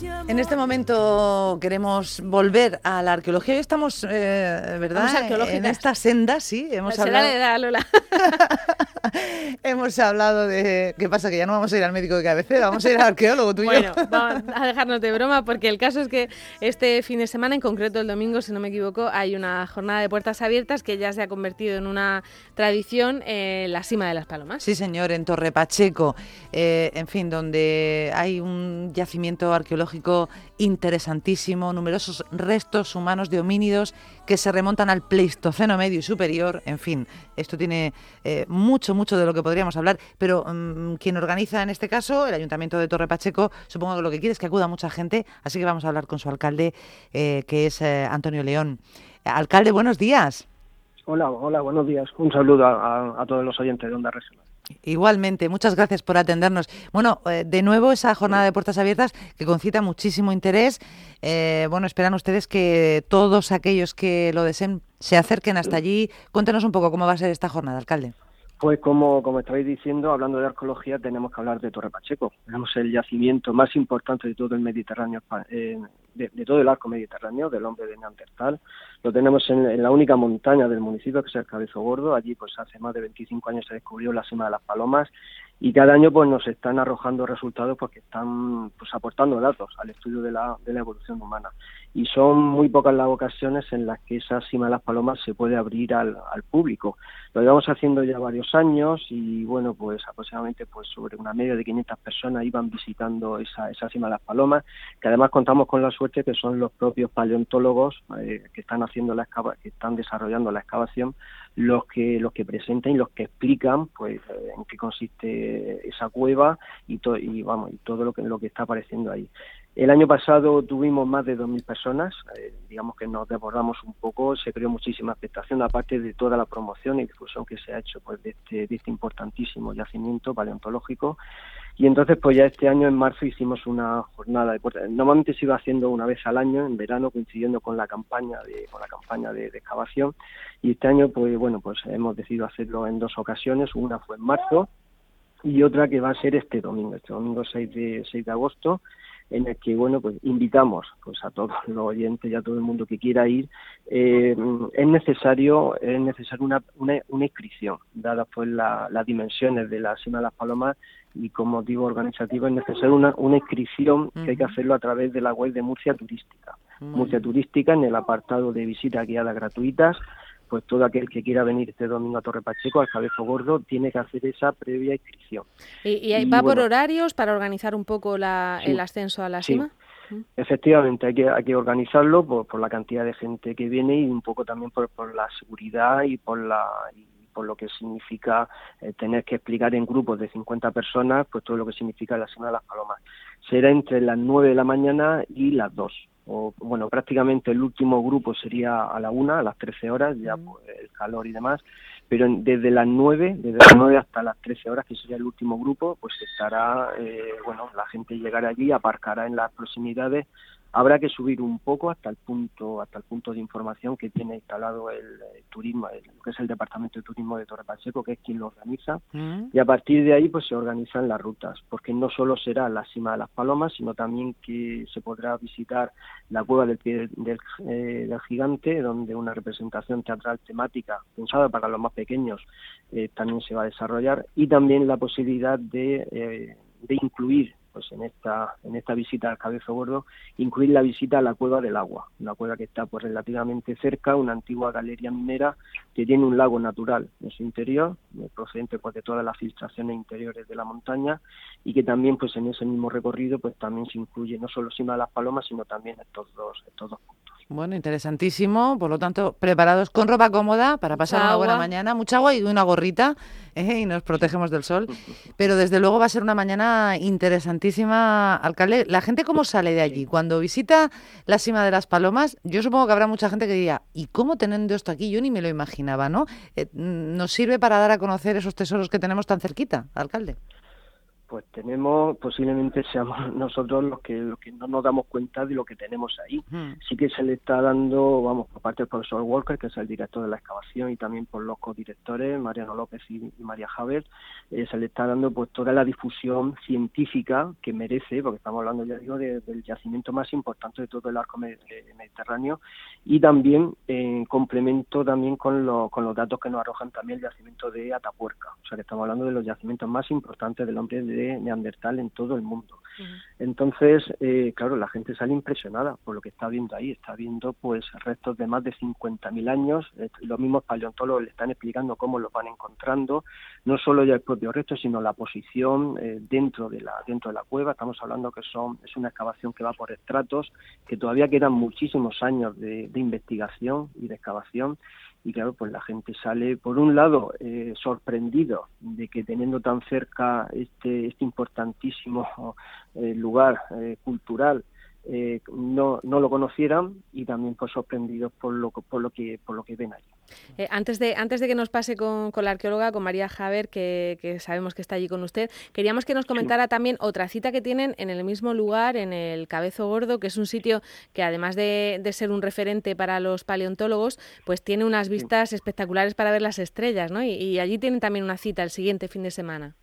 En este momento queremos volver a la arqueología. Hoy estamos, ¿verdad? En esta senda, sí. Hemos hablado... edad, Lola. Hemos hablado de... ¿Qué pasa? Que ya no vamos a ir al médico de cabecera, vamos a ir al arqueólogo, tú y yo. Bueno, vamos a dejarnos de broma, porque el caso es que este fin de semana, en concreto el domingo, si no me equivoco, hay una jornada de puertas abiertas que ya se ha convertido en una tradición, la Sima de las Palomas. Sí, señor, en Torre Pacheco, en fin, donde hay un yacimiento arqueológico interesantísimo, numerosos restos humanos de homínidos que se remontan al Pleistoceno medio y superior. En fin, esto tiene mucho de lo que podríamos hablar, pero quien organiza en este caso, el Ayuntamiento de Torre Pacheco, supongo que lo que quiere es que acuda mucha gente, así que vamos a hablar con su alcalde, que es Antonio León. Alcalde, buenos días. Hola, buenos días. Un saludo a todos los oyentes de Onda Regional. Igualmente, muchas gracias por atendernos. Bueno, de nuevo esa jornada de puertas abiertas que concita muchísimo interés. Bueno, esperan ustedes que todos aquellos que lo deseen se acerquen hasta allí. Cuéntenos un poco cómo va a ser esta jornada, alcalde. Pues como estáis diciendo, hablando de arqueología, tenemos que hablar de Torre Pacheco. Tenemos el yacimiento más importante de todo el Mediterráneo, de todo el arco mediterráneo, del hombre de Neandertal. Lo tenemos en la única montaña del municipio, que es el Cabezo Gordo. Allí, pues hace más de 25 años se descubrió la Sima de las Palomas, y cada año pues nos están arrojando resultados porque están pues aportando datos al estudio de la evolución humana. Y son muy pocas las ocasiones en las que esa Sima de las Palomas se puede abrir al público. Lo llevamos haciendo ya varios años y bueno, pues aproximadamente pues sobre una media de 500 personas iban visitando esa Sima de las Palomas, que además contamos con la suerte que son los propios paleontólogos que están desarrollando la excavación los que presentan y los que explican pues en qué consiste esa cueva y todo lo que está apareciendo ahí. El año pasado tuvimos más de 2.000 personas, digamos que nos desbordamos un poco, se creó muchísima expectación, aparte de toda la promoción y difusión que se ha hecho pues de este importantísimo yacimiento paleontológico. Y entonces pues ya este año en marzo hicimos una jornada de puertas. Normalmente se iba haciendo una vez al año, en verano, coincidiendo con la campaña de excavación, y este año pues bueno, pues hemos decidido hacerlo en 2 ocasiones. Una fue en marzo y otra que va a ser este domingo 6 de agosto, en el que bueno pues invitamos pues a todos los oyentes y a todo el mundo que quiera ir. Es necesario una inscripción, dadas pues las dimensiones de la Sima de las Palomas, y con motivo organizativo es necesario una inscripción que hay que hacerlo a través de la web de Murcia Turística. Murcia Turística, en el apartado de visitas guiadas gratuitas, pues todo aquel que quiera venir este domingo a Torre Pacheco, al Cabezo Gordo, tiene que hacer esa previa inscripción. ¿Y va por horarios para organizar un poco el ascenso a la cima? Sí. Efectivamente, hay que organizarlo por la cantidad de gente que viene y un poco también por la seguridad y por lo que significa tener que explicar en grupos de 50 personas pues todo lo que significa la Sima de las Palomas. Será entre las 9 de la mañana y las 2. O bueno, prácticamente el último grupo sería a la 1, a las 13 horas, ya pues, el calor y demás, pero desde las 9 hasta las 13 horas, que sería el último grupo, pues estará, la gente llegará allí, aparcará en las proximidades. Habrá que subir un poco hasta el punto de información que tiene instalado el turismo, que es el Departamento de Turismo de Torre Pacheco, que es quien lo organiza, y a partir de ahí pues se organizan las rutas, porque no solo será la Sima de las Palomas, sino también que se podrá visitar la cueva del Pie del Gigante, donde una representación teatral temática pensada para los más pequeños también se va a desarrollar, y también la posibilidad de incluir pues en esta visita al Cabezo Gordo, incluir la visita a la Cueva del Agua, una cueva que está pues relativamente cerca, una antigua galería minera que tiene un lago natural en su interior, procedente pues de todas las filtraciones interiores de la montaña, y que también pues en ese mismo recorrido pues también se incluye no solo Sima de las Palomas, sino también estos dos puntos. Bueno, interesantísimo, por lo tanto, preparados con ropa cómoda para pasar una buena mañana, mucha agua y una gorrita, y nos protegemos del sol, pero desde luego va a ser una mañana interesantísima, alcalde. ¿La gente cómo sale de allí? Cuando visita la Sima de las Palomas, yo supongo que habrá mucha gente que diría, ¿y cómo teniendo esto aquí? Yo ni me lo imaginaba, ¿no? ¿Nos sirve para dar a conocer esos tesoros que tenemos tan cerquita, alcalde? Pues tenemos, posiblemente seamos nosotros los que no nos damos cuenta de lo que tenemos ahí. Sí que se le está dando, vamos, por parte del profesor Walker, que es el director de la excavación, y también por los codirectores, Mariano López y María Javer, se le está dando pues toda la difusión científica que merece, porque estamos hablando, ya digo, del yacimiento más importante de todo el arco mediterráneo, y también en complemento también con los datos que nos arrojan también el yacimiento de Atapuerca. O sea que estamos hablando de los yacimientos más importantes del hombre de Neandertal en todo el mundo. Entonces, claro, la gente sale impresionada por lo que está viendo ahí. Está viendo pues restos de más de 50.000 años. Los mismos paleontólogos le están explicando cómo los van encontrando, no solo ya el propio resto, sino la posición dentro de la cueva. Estamos hablando que es una excavación que va por estratos, que todavía quedan muchísimos años de investigación y de excavación. Y claro, pues la gente sale, por un lado, sorprendido de que teniendo tan cerca este importantísimo lugar cultural, no lo conocieran, y también pues sorprendidos por lo que ven allí. Antes de que nos pase con la arqueóloga, con María Javer, que sabemos que está allí con usted, queríamos que nos comentara también otra cita que tienen en el mismo lugar, en el Cabezo Gordo, que es un sitio que, además de ser un referente para los paleontólogos, pues tiene unas vistas espectaculares para ver las estrellas, ¿no? Y allí tienen también una cita el siguiente fin de semana.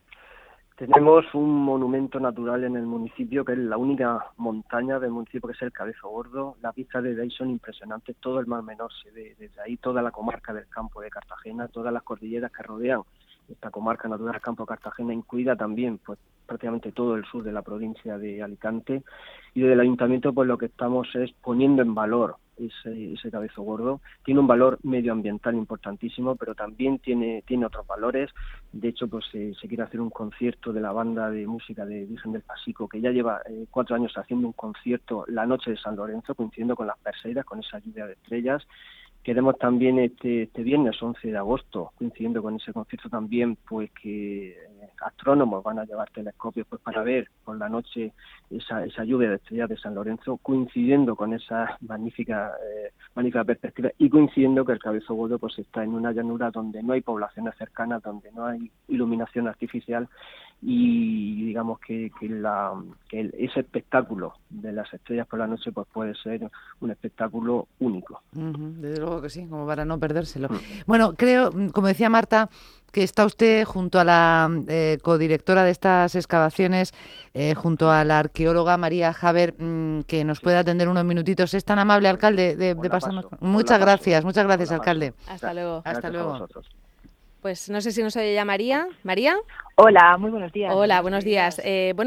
Tenemos un monumento natural en el municipio, que es la única montaña del municipio, que es el Cabezo Gordo. Las vistas desde ahí son impresionantes. Todo el Mar Menor se ve desde ahí, toda la comarca del Campo de Cartagena, todas las cordilleras que rodean esta comarca natural del Campo de Cartagena, incluida también pues prácticamente todo el sur de la provincia de Alicante. Y desde el ayuntamiento pues lo que estamos es poniendo en valor ese Cabezo Gordo. Tiene un valor medioambiental importantísimo, pero también tiene otros valores. De hecho, pues se quiere hacer un concierto de la banda de música de Virgen del Pasico, que ya lleva 4 años haciendo un concierto la noche de San Lorenzo, coincidiendo con las Perseidas, con esa lluvia de estrellas. Queremos también este viernes 11 de agosto, coincidiendo con ese concierto también, pues que astrónomos van a llevar telescopios pues para ver por la noche esa lluvia de estrellas de San Lorenzo, coincidiendo con esa magnífica perspectiva, y coincidiendo que el Cabezo Gordo pues está en una llanura donde no hay poblaciones cercanas, donde no hay iluminación artificial, y digamos que ese espectáculo de las estrellas por la noche pues puede ser un espectáculo único. Desde luego que sí, como para no perdérselo. Bueno, creo, como decía Marta, que está usted junto a la codirectora de estas excavaciones, junto a la arqueóloga María Javer, que nos puede atender unos minutitos. Es tan amable, alcalde, de pasarnos. Muchas gracias, alcalde. Hasta luego. Hasta luego. Pues no sé si nos oye ya María. ¿María? Hola, muy buenos días. Hola, buenos días.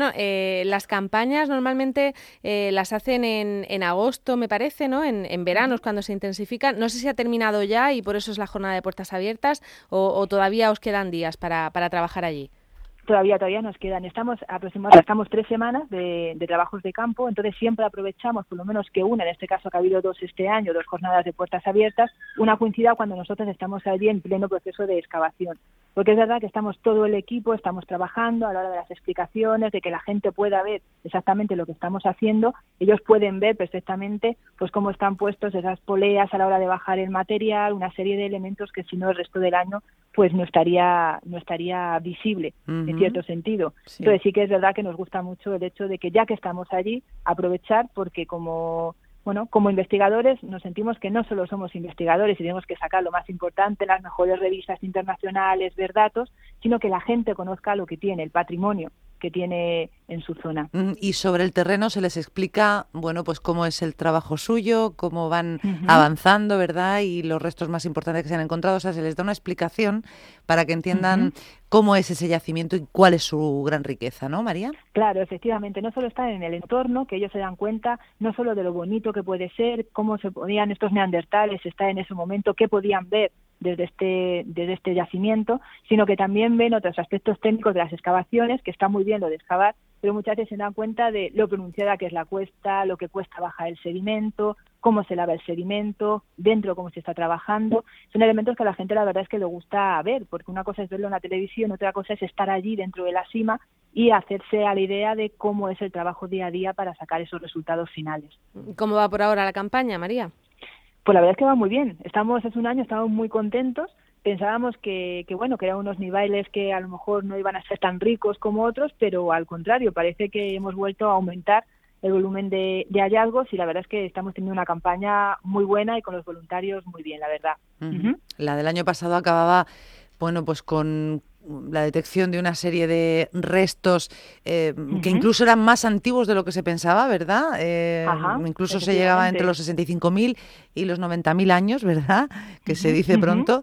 Las campañas normalmente las hacen en agosto, me parece, ¿no? En veranos, cuando se intensifican. No sé si ha terminado ya y por eso es la jornada de puertas abiertas, o todavía os quedan días para trabajar allí. Todavía nos quedan. Estamos 3 semanas de trabajos de campo, entonces siempre aprovechamos, por lo menos que una, en este caso que ha habido 2 este año, 2 jornadas de puertas abiertas, una coincida cuando nosotros estamos allí en pleno proceso de excavación. Porque es verdad que estamos todo el equipo, estamos trabajando a la hora de las explicaciones, de que la gente pueda ver exactamente lo que estamos haciendo. Ellos pueden ver perfectamente pues cómo están puestos esas poleas a la hora de bajar el material, una serie de elementos que si no el resto del año pues no estaría visible, en cierto sentido. Sí. Entonces sí que es verdad que nos gusta mucho el hecho de que ya que estamos allí, aprovechar, porque como investigadores nos sentimos que no solo somos investigadores y tenemos que sacar lo más importante, las mejores revistas internacionales, ver datos, sino que la gente conozca lo que tiene, el patrimonio que tiene en su zona. Y sobre el terreno se les explica, bueno, pues cómo es el trabajo suyo, cómo van avanzando, ¿verdad? Y los restos más importantes que se han encontrado, o sea, se les da una explicación para que entiendan cómo es ese yacimiento y cuál es su gran riqueza, ¿no, María? Claro, efectivamente, no solo están en el entorno, que ellos se dan cuenta, no solo de lo bonito que puede ser, cómo se podían estos neandertales estar en ese momento, qué podían ver desde este yacimiento, sino que también ven otros aspectos técnicos de las excavaciones, que está muy bien lo de excavar, pero muchas veces se dan cuenta de lo pronunciada que es la cuesta, lo que cuesta bajar el sedimento, cómo se lava el sedimento, dentro cómo se está trabajando. Son elementos que a la gente la verdad es que le gusta ver, porque una cosa es verlo en la televisión, otra cosa es estar allí dentro de la cima y hacerse a la idea de cómo es el trabajo día a día para sacar esos resultados finales. ¿Cómo va por ahora la campaña, María? Pues la verdad es que va muy bien. Es un año, estamos muy contentos. pensábamos que eran unos niveles que a lo mejor no iban a ser tan ricos como otros, pero al contrario, parece que hemos vuelto a aumentar el volumen de hallazgos y la verdad es que estamos teniendo una campaña muy buena y con los voluntarios muy bien, la verdad. La del año pasado acababa, bueno, pues con la detección de una serie de restos que incluso eran más antiguos de lo que se pensaba, ¿verdad? Incluso se llegaba entre los 65.000 y los 90.000 años, ¿verdad? Que se dice pronto.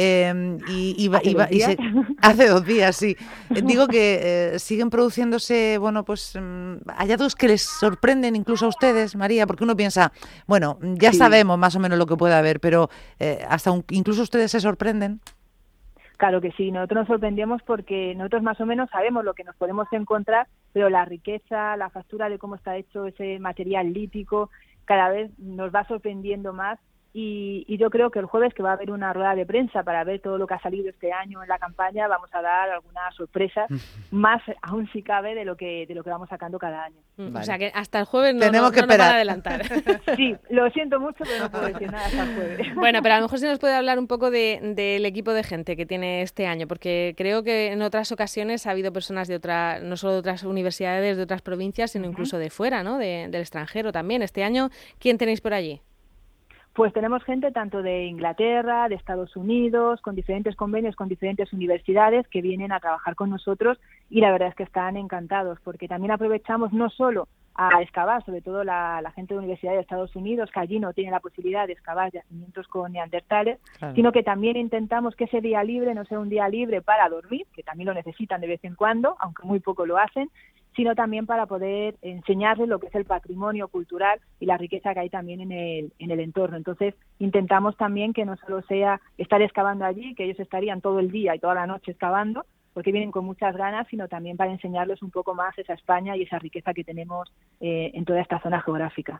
Hace 2 días, sí. Digo que siguen produciéndose, bueno, pues hallazgos que les sorprenden incluso a ustedes, María, porque uno piensa, bueno, ya sabemos más o menos lo que puede haber, pero incluso ustedes se sorprenden. Claro que sí, nosotros nos sorprendemos porque nosotros más o menos sabemos lo que nos podemos encontrar, pero la riqueza, la factura de cómo está hecho ese material lítico, cada vez nos va sorprendiendo más y yo creo que el jueves, que va a haber una rueda de prensa para ver todo lo que ha salido este año en la campaña, vamos a dar algunas sorpresas, más aún si cabe de lo que vamos sacando cada año. Vale. O sea que hasta el jueves tenemos que esperar. Nos van a adelantar. Sí, lo siento mucho, pero no puedo decir nada hasta el jueves. Bueno, pero a lo mejor sí nos puede hablar un poco del equipo de gente que tiene este año, porque creo que en otras ocasiones ha habido personas no solo de otras universidades, de otras provincias, sino incluso de fuera, ¿no? Del extranjero también. Este año, ¿quién tenéis por allí? Pues tenemos gente tanto de Inglaterra, de Estados Unidos, con diferentes convenios, con diferentes universidades que vienen a trabajar con nosotros y la verdad es que están encantados porque también aprovechamos no solo a excavar, sobre todo la gente de universidades de Estados Unidos, que allí no tiene la posibilidad de excavar yacimientos con neandertales, sino que también intentamos que ese día libre no sea un día libre para dormir, que también lo necesitan de vez en cuando, aunque muy poco lo hacen, sino también para poder enseñarles lo que es el patrimonio cultural y la riqueza que hay también en el entorno. Entonces, intentamos también que no solo sea estar excavando allí, que ellos estarían todo el día y toda la noche excavando, porque vienen con muchas ganas, sino también para enseñarles un poco más esa España y esa riqueza que tenemos en toda esta zona geográfica.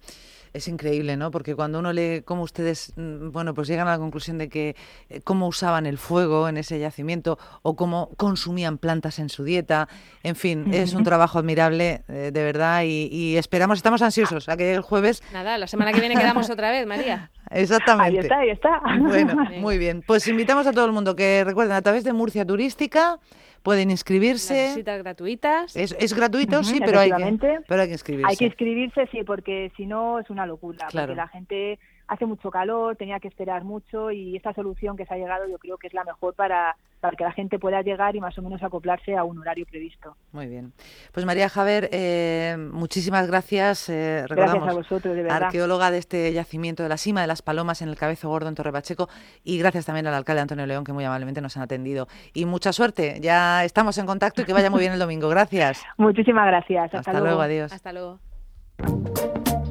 Es increíble, ¿no? Porque cuando uno lee cómo ustedes, bueno, pues llegan a la conclusión de que cómo usaban el fuego en ese yacimiento o cómo consumían plantas en su dieta, en fin, es un trabajo admirable, de verdad, y estamos ansiosos a que llegue el jueves. Nada, la semana que viene quedamos otra vez, María. Exactamente. Ahí está. Bueno, muy bien. Pues invitamos a todo el mundo que recuerden, a través de Murcia Turística pueden inscribirse. Las visitas gratuitas. Es gratuito, sí, pero hay que inscribirse. Hay que inscribirse, sí, porque si no es una locura. Claro. Porque la gente hace mucho calor, tenía que esperar mucho y esta solución que se ha llegado yo creo que es la mejor para que la gente pueda llegar y más o menos acoplarse a un horario previsto. Muy bien. Pues María Javer, muchísimas gracias. Gracias a vosotros, de verdad. Arqueóloga de este yacimiento de la Sima de las Palomas en el Cabezo Gordo, en Torre Pacheco, y gracias también al alcalde Antonio León, que muy amablemente nos han atendido. Y mucha suerte, ya estamos en contacto y que vaya muy bien el domingo. Gracias. Muchísimas gracias. Hasta luego, adiós. Hasta luego.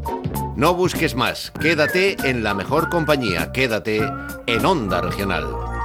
No busques más, quédate en la mejor compañía, quédate en Onda Regional.